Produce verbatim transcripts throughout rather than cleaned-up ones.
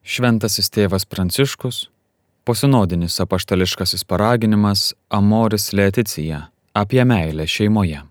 Šventasis tėvas Pranciškus, posinodinis apaštališkasis paraginimas Amoris Laetitia apie meilę šeimoje.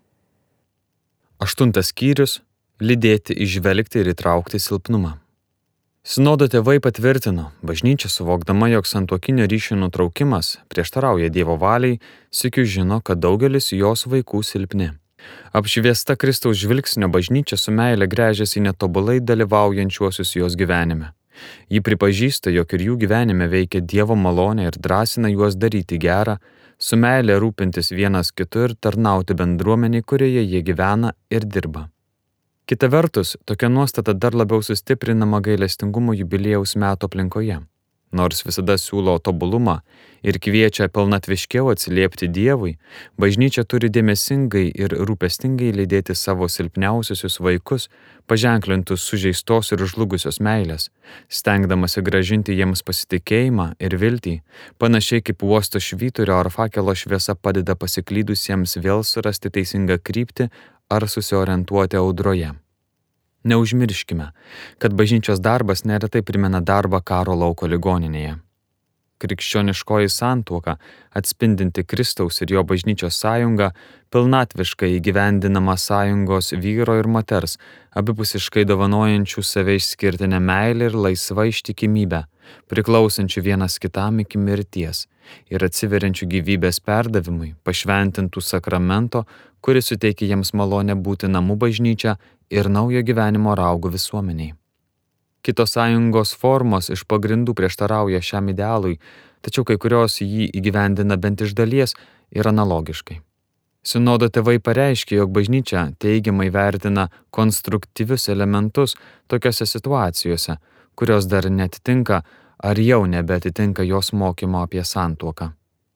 Aštuntas skyrius – lydėti, įžvelgti ir įtraukti silpnumą. Sinodo tėvai patvirtino, bažnyčia suvokdama, jog santuokinio ryšio nutraukimas prieštarauja Dievo valiai, sykiu žino, kad daugelis jos vaikų silpni. Apšviesta Kristaus žvilgsnio bažnyčia su meile gręžiasi į netobulai dalyvaujančiuosius jos gyvenime. Ji pripažįsta, jog ir jų gyvenime veikia Dievo malonė ir drąsina juos daryti gerą, su meile rūpintis vienas kitu ir tarnauti bendruomeniai, kurioje jie gyvena ir dirba. Kita vertus, tokia nuostata dar labiau sustiprinama gailestingumo jubiliejaus metų aplinkoje. Nors visada siūlo tobulumą ir kviečia pilnatviškiau atsiliepti Dievui, bažnyčia turi dėmesingai ir rūpestingai lydėti savo silpniausius vaikus, paženklintus sužeistos ir žlugusios meilės, stengdamasi grąžinti jiems pasitikėjimą ir viltį, panašiai kaip uosto švyturio ar fakelo šviesa padeda pasiklydusiems vėl surasti teisingą kryptį ar susiorientuoti audroje. Neužmirškime, kad bažnyčios darbas neretai primena darbą karo lauko ligoninėje. Krikščioniškoji santuoka, atspindinti Kristaus ir jo bažnyčios sąjungą, pilnatviškai įgyvendinama sąjungos vyro ir moters, abipusiškai dovanojančių save išskirtinę meilę ir laisvą ištikimybę, priklausančių vienas kitam iki mirties ir atsiveriančių gyvybės perdavimui, pašventintų sakramento, kuris suteikia jiems malonę būti namų bažnyčia ir naujo gyvenimo raugų visuomeniai. Kitos sąjungos formos iš pagrindų prieštarauja šiam idealui, tačiau kai kurios jį įgyvendina bent iš dalies ir analogiškai. Sinodo tėvai pareiškė, jog bažnyčia teigiamai vertina konstruktyvius elementus tokiose situacijose, kurios dar netitinka ar jau nebeatitinka jos mokymo apie santuoką.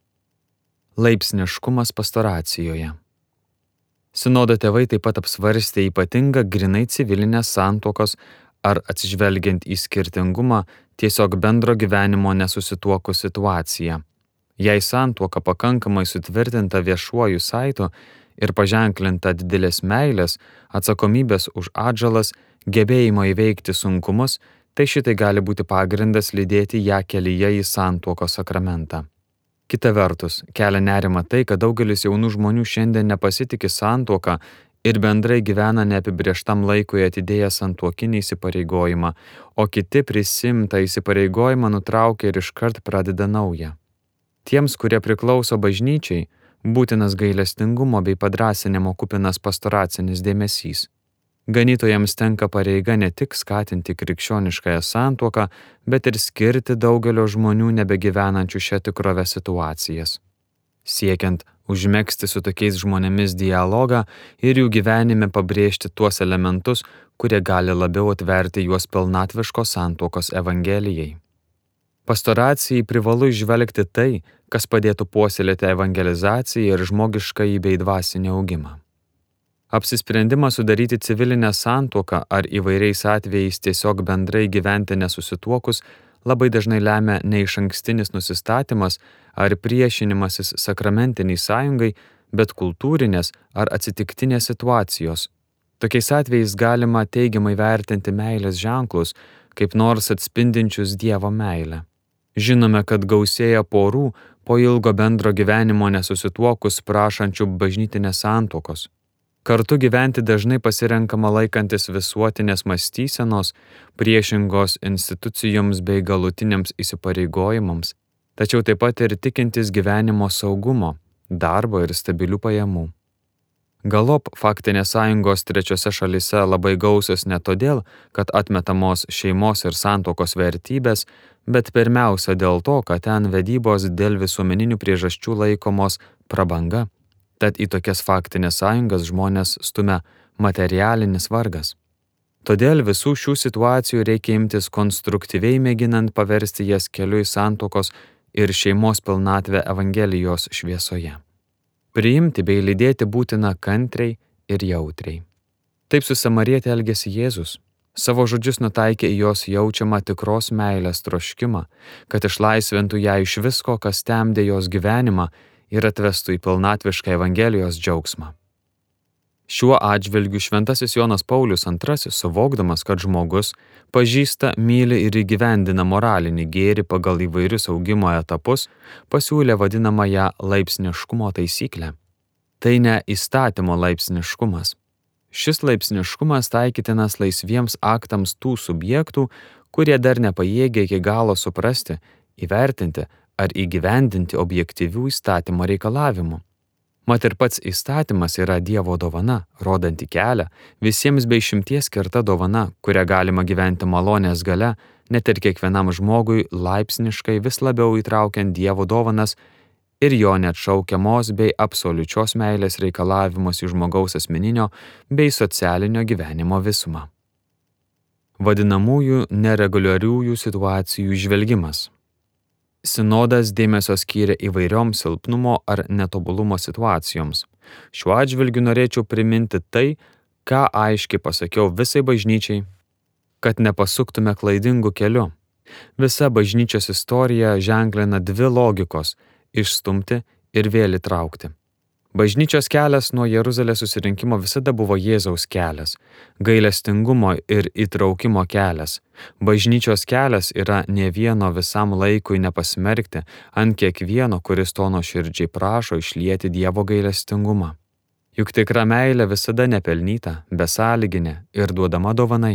Laipsniškumas pastoracijoje. Sinodo tėvai taip pat apsvarstė ypatingą grynai civilinės santuokos ar atsižvelgiant į skirtingumą tiesiog bendro gyvenimo nesusituokus situaciją. Jei santuoka pakankamai sutvirtinta viešuoju saitu ir paženklinta didelės meilės, atsakomybės už atžalas, gebėjimo įveikti sunkumus, tai šitai gali būti pagrindas lydėti ją kelyje į santuokos sakramentą. Kita vertus, kelia nerima tai, kad daugelis jaunų žmonių šiandien nepasitiki santuoką ir bendrai gyvena neapibrėžtam laikui atidėję santuokinį įsipareigojimą, o kiti prisimtą įsipareigojimą nutraukia ir iškart pradeda naują. Tiems, kurie priklauso bažnyčiai, būtinas gailestingumo bei padrąsinimo kupinas pastoracinis dėmesys. Ganytojams tenka pareiga ne tik skatinti krikščioniškąją santuoką, bet ir skirti daugelio žmonių nebegyvenančių šią tikrovę situacijas. Siekiant užmegzti su tokiais žmonėmis dialogą ir jų gyvenime pabrėžti tuos elementus, kurie gali labiau atverti juos pilnatviškos santuokos evangelijai. Pastoracijai privalu įžvelgti tai, kas padėtų puoselėti evangelizaciją ir žmogiškąjį bei dvasinį augimą. Apsisprendimą sudaryti civilinę santuoką ar įvairiais atvejais tiesiog bendrai gyventi nesusituokus labai dažnai lemia ne išankstinis nusistatymas ar priešinimasis sakramentiniai sąjungai, bet kultūrinės ar atsitiktinės situacijos. Tokiais atvejais galima teigiamai vertinti meilės ženklus, kaip nors atspindinčius Dievo meilę. Žinome, kad gausėja porų po ilgo bendro gyvenimo nesusituokus prašančių bažnytinės santuokos. Kartu gyventi dažnai pasirenkama laikantis visuotinės mąstysenos, priešingos institucijoms bei galutiniams įsipareigojimams, tačiau taip pat ir tikintis gyvenimo saugumo, darbo ir stabilių pajamų. Galop faktinės sąjungos trečiose šalyse labai gausios ne todėl, kad atmetamos šeimos ir santuokos vertybės, bet pirmiausia dėl to, kad ten vedybos dėl visuomeninių priežasčių laikomos prabanga. Tad į tokias faktinės sąjungas žmonės stumia materialinis vargas. Todėl visų šių situacijų reikia imtis konstruktyviai mėginant paversti jas keliu į santuokos ir šeimos pilnatvę Evangelijos šviesoje. Priimti bei lydėti būtina kantriai ir jautriai. Taip su samariete elgėsi Jėzus. Savo žodžius nutaikė į jos jaučiamą tikros meilės troškimą, kad išlaisvintų ją iš visko, kas temdė jos gyvenimą ir atvestų į pilnatvišką Evangelijos džiaugsmą. Šiuo atžvilgiu šventasis Jonas Paulius antrasis, suvokdamas, kad žmogus pažįsta, myli ir įgyvendina moralinį gėrį pagal įvairius augimo etapus, pasiūlė vadinamąją laipsniškumo taisyklę. Tai ne įstatymo laipsniškumas. Šis laipsniškumas taikytinas laisviems aktams tų subjektų, kurie dar nepajėgia iki galo suprasti, įvertinti ar įgyvendinti objektyvių įstatymo reikalavimų. Mat ir pats įstatymas yra Dievo dovana, rodanti kelią, visiems be išimties skirta dovana, kurią galima gyventi malonės gale, net ir kiekvienam žmogui laipsniškai vis labiau įtraukiant Dievo dovanas ir jo neatšaukiamos bei absoliučios meilės reikalavimus į žmogaus asmeninio bei socialinio gyvenimo visumą. Vadinamųjų nereguliariųjų situacijų įžvelgimas. Sinodas dėmesio skyrė įvairioms silpnumo ar netobulumo situacijoms. Šiuo atžvilgiu norėčiau priminti tai, ką aiškiai pasakiau visai bažnyčiai, kad nepasuktume klaidingu keliu. Visa bažnyčios istorija ženklina dvi logikos – išstumti ir vėl įtraukti. Bažnyčios kelias nuo Jeruzalės susirinkimo visada buvo Jėzaus kelias, gailestingumo ir įtraukimo kelias. Bažnyčios kelias yra ne vieno visam laikui nepasmerkti ant kiekvieno, kuris to nuoširdžiai prašo išlieti Dievo gailestingumą. Juk tikra meilė visada nepelnyta, besąlyginė ir duodama dovanai.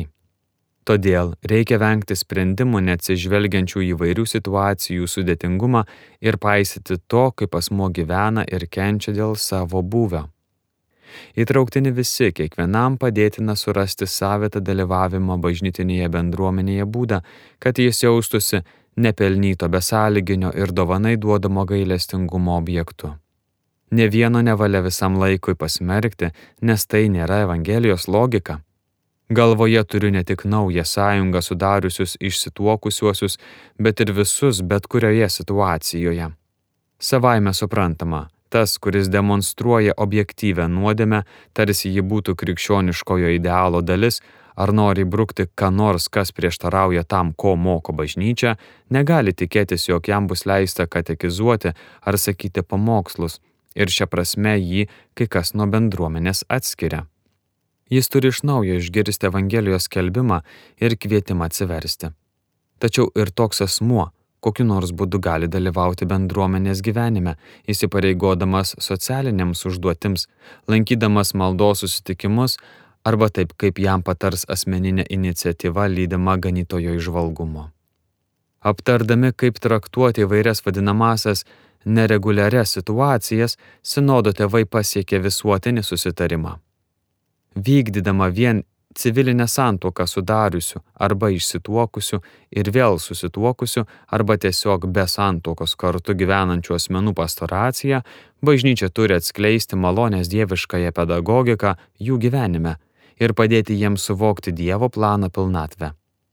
Todėl reikia vengti sprendimų neatsižvelgiančių įvairių situacijų sudėtingumą ir paisyti to, kaip asmuo gyvena ir kenčia dėl savo būvio. Įtrauktini visi, kiekvienam padėtina surasti savitą dalyvavimo bažnytinėje bendruomenėje būdą, kad jis jaustųsi nepelnyto besąlyginio ir dovanai duodamo gailestingumo objektu. Ne vieno nevalia visam laikui pasmerkti, nes tai nėra Evangelijos logika. Galvoje turiu ne tik naują sąjungą sudariusius išsituokusiuosius, bet ir visus bet kurioje situacijoje. Savaime suprantama, tas, kuris demonstruoja objektyvę nuodėmę, tarsi ji būtų krikščioniškojo idealo dalis, ar nori brukti ką nors, kas prieštarauja tam, ko moko bažnyčia, negali tikėtis, jog jam bus leista katekizuoti ar sakyti pamokslus, ir šia prasme jį kai kas nuo bendruomenės atskiria. Jis turi iš naujo išgirsti Evangelijos skelbimą ir kvietimą atsiversti. Tačiau ir toks asmuo, kokiu nors būdu gali dalyvauti bendruomenės gyvenime, įsipareigodamas socialinėms užduotims, lankydamas maldos susitikimus arba taip, kaip jam patars asmeninė iniciatyva lydima ganytojo įžvalgumo. Aptardami, kaip traktuoti įvairias vadinamasias nereguliarias situacijas, sinodo tėvai pasiekė visuotinį susitarimą. Vykdydama vien civilinę santuoką sudariusių arba išsituokusių ir vėl susituokusių arba tiesiog be santuokos kartu gyvenančių asmenų pastoraciją, bažnyčia turi atskleisti malonės dieviškąją pedagogiką jų gyvenime ir padėti jiems suvokti Dievo planą pilnatvę.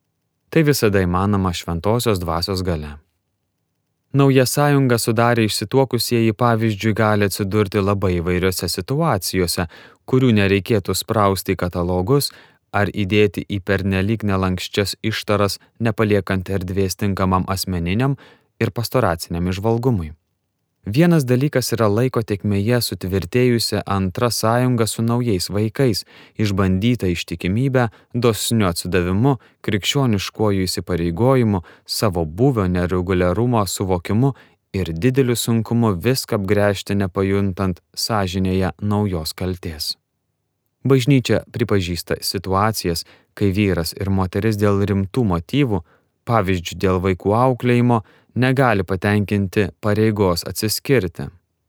Tai visada įmanoma šventosios dvasios galia. Nauja sąjunga sudarę išsituokusieji pavyzdžiui gali atsidurti labai įvairiose situacijose, kurių nereikėtų sprausti į katalogus ar įdėti į pernelyg nelankščias ištaras, nepaliekant erdvės tinkamam asmeniniam ir pastoraciniam įžvalgumui. Vienas dalykas yra laiko tėkmėje sutvirtėjusi antra sąjunga su naujais vaikais, išbandyta ištikimybė, dosniu atsidavimu, krikščioniškuoju įsipareigojimu, savo būvio nereguliarumo suvokimu ir dideliu sunkumu viską apgręžti nepajuntant sąžinėje naujos kaltės. Bažnyčia pripažįsta situacijas, kai vyras ir moteris dėl rimtų motyvų, pavyzdžiui dėl vaikų auklėjimo, negali patenkinti pareigos atsiskirti.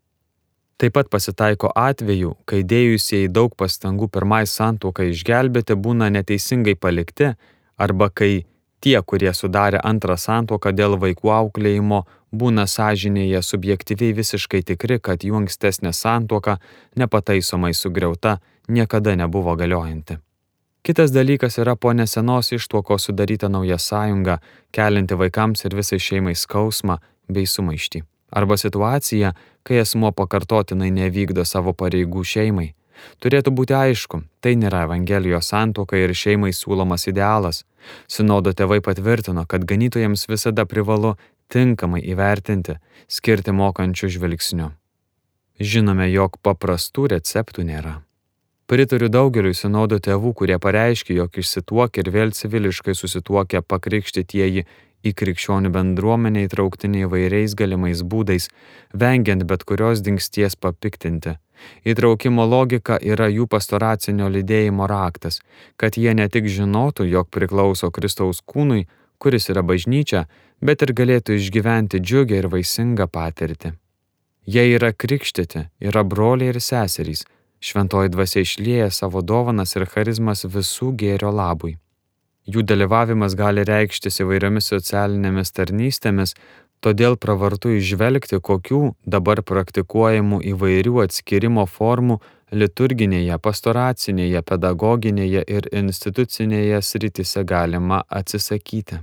Taip pat pasitaiko atvejų, kai dėjusieji daug pastangų pirmai santuokai išgelbėti būna neteisingai palikti, arba kai tie, kurie sudarė antrą santuoką dėl vaikų auklėjimo, būna sąžinėje subjektyviai visiškai tikri, kad jų ankstesnė santuoka nepataisomai sugriauta, niekada nebuvo galiojanti. Kitas dalykas yra po nesenos ištuokos sudaryta nauja sąjunga, kelinti vaikams ir visai šeimai skausmą bei sumaištį. Arba situacija, kai asmuo pakartotinai nevykdo savo pareigų šeimai. Turėtų būti aišku, tai nėra Evangelijos santuoka ir šeimai siūlomas idealas. Sinodo tėvai patvirtino, kad ganytojams visada privalu tinkamai įvertinti, skirti mokančių žvilgsnių. Žinome, jog paprastų receptų nėra. Pritariu daugeliui sinodo tėvų, kurie pareiškė, jog išsituokę ir vėl civiliškai susituokę pakrikštytieji į krikščionių bendruomenę įtrauktini įvairiais galimais būdais, vengiant bet kurios dingsties papiktinti. Įtraukimo logika yra jų pastoracinio lydėjimo raktas, kad jie ne tik žinotų, jog priklauso Kristaus kūnui, kuris yra bažnyčia, bet ir galėtų išgyventi džiugę ir vaisingą patirtį. Jie yra krikštyti, yra broliai ir seserys. Šventoji dvasia išlieja savo dovanas ir charizmas visų gėrio labui. Jų dalyvavimas gali reikštis įvairiomis socialinėmis tarnystėmis, todėl pravartu išvelgti, kokių dabar praktikuojamų įvairių atskirimo formų liturginėje, pastoracinėje, pedagoginėje ir institucinėje srityse galima atsisakyti.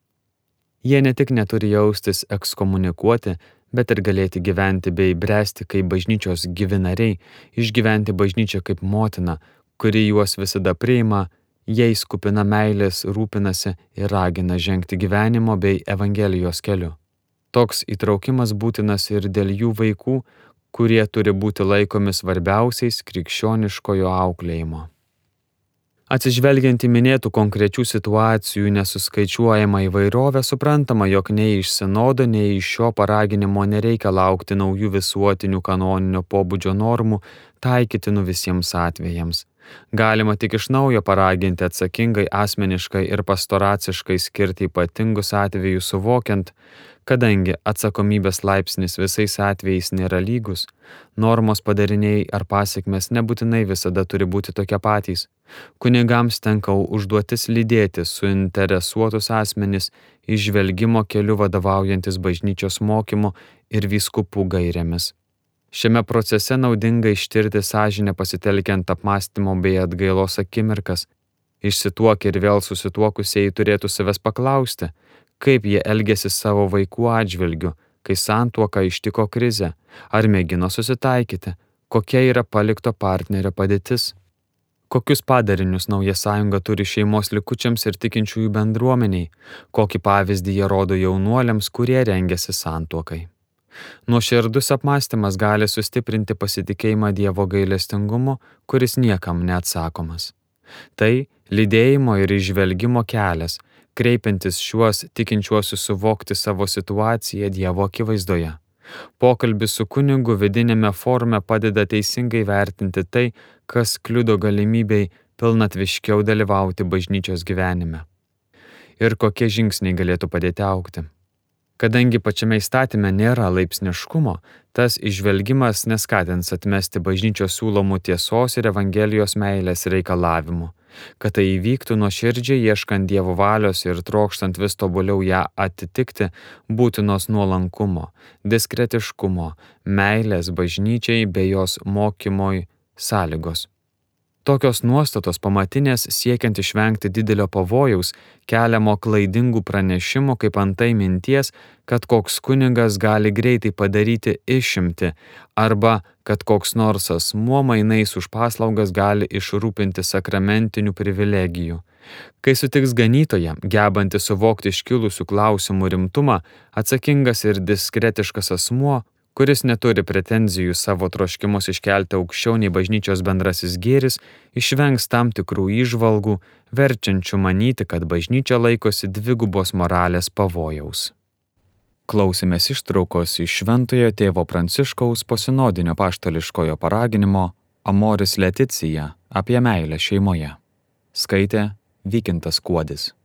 Jie ne tik neturi jaustis ekskomunikuoti, bet ir galėti gyventi bei bręsti kaip bažnyčios gyvi nariai, išgyventi bažnyčią kaip motina, kuri juos visada priima, jais kupina meilės, rūpinasi ir ragina žengti gyvenimo bei evangelijos keliu. Toks įtraukimas būtinas ir dėl jų vaikų, kurie turi būti laikomi svarbiausiais krikščioniškojo auklėjimo. Atsižvelgiant į minėtų konkrečių situacijų nesuskaičiuojamą įvairovę, suprantama, jog nei iš sinodo, nei iš šio paraginimo nereikia laukti naujų visuotinių kanoninio pobūdžio normų, taikytinų visiems atvejams. Galima tik iš naujo paraginti atsakingai, asmeniškai ir pastoraciškai skirti ypatingus atvejus, suvokiant, kadangi atsakomybės laipsnis visais atvejais nėra lygus, normos padariniai ar pasekmės nebūtinai visada turi būti tokie patys. Kunigams tenka užduotis lydėti suinteresuotus asmenis įžvelgimo keliu vadovaujantis bažnyčios mokymu ir vyskupų gairėmis. Šiame procese naudinga ištirti sąžinę pasitelkiant apmąstymo bei atgailos akimirkas. Išsituokę ir vėl susituokusieji turėtų savęs paklausti, kaip jie elgėsi savo vaikų atžvilgiu, kai santuoką ištiko krizė, ar mėgino susitaikyti, kokia yra palikto partnerio padėtis. Kokius padarinius nauja sąjunga turi šeimos likučiams ir tikinčiųjų bendruomeniai, kokį pavyzdį jie rodo jaunuoliams, kurie rengiasi santuokai. Nuoširdus apmąstymas gali sustiprinti pasitikėjimą Dievo gailestingumu, kuris niekam neatsakomas. Tai lydėjimo ir įžvelgimo kelias, kreipiantis šiuos tikinčiuosius suvokti savo situaciją Dievo akivaizdoje. Pokalbis su kunigu vidinėme forume padeda teisingai vertinti tai, kas kliudo galimybei pilnatviškiau dalyvauti bažnyčios gyvenime. Ir kokie žingsniai galėtų padėti augti. Kadangi pačiame įstatyme nėra laipsniškumo, tas įžvelgimas neskatins atmesti bažnyčios siūlomų tiesos ir evangelijos meilės reikalavimų, kad tai įvyktų nuoširdžiai ieškant Dievo valios ir trokštant vis tobuliau ją atitikti, būtinos nuolankumo, diskretiškumo, meilės bažnyčiai bei jos mokymoj sąlygos. Tokios nuostatos pamatinės siekiant išvengti didelio pavojaus, keliamo klaidingų pranešimų, kaip antai minties, kad koks kunigas gali greitai padaryti išimtį arba kad koks nors asmuo mainais už paslaugas gali išrūpinti sakramentinių privilegijų. Kai sutiks ganytoją, gebantį suvokti iškilusių klausimų rimtumą, atsakingas ir diskretiškas asmuo, kuris neturi pretenzijų savo troškimus iškelti aukščiau nei bažnyčios bendrasis gėris, išvengs tam tikrų įžvalgų, verčiančių manyti, kad bažnyčia laikosi dvigubos moralės pavojaus. Klausėmės ištraukos iš Šventojo tėvo Pranciškaus posinodinio apaštališkojo paraginimo Amoris Laetitia apie meilę šeimoje. Skaitė Vykintas Kuodis.